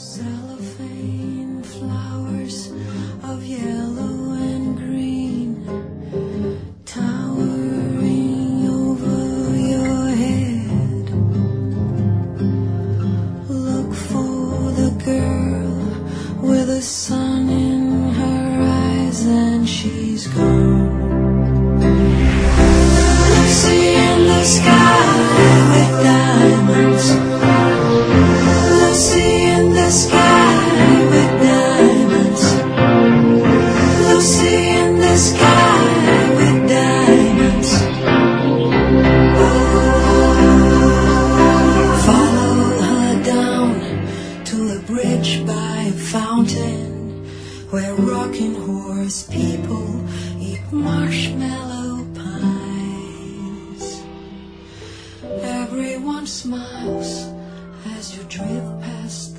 Cellophane flowers of yellow and green towering over your head. Look for the girl with the sun in her eyes and she's gone. Lucy in the sky with diamonds. Lucy in the sky with diamonds. Lucy in the sky with diamonds. Follow her down to a bridge by a fountain where rocking horse people eat marshmallow pies. Everyone smiles as you drift past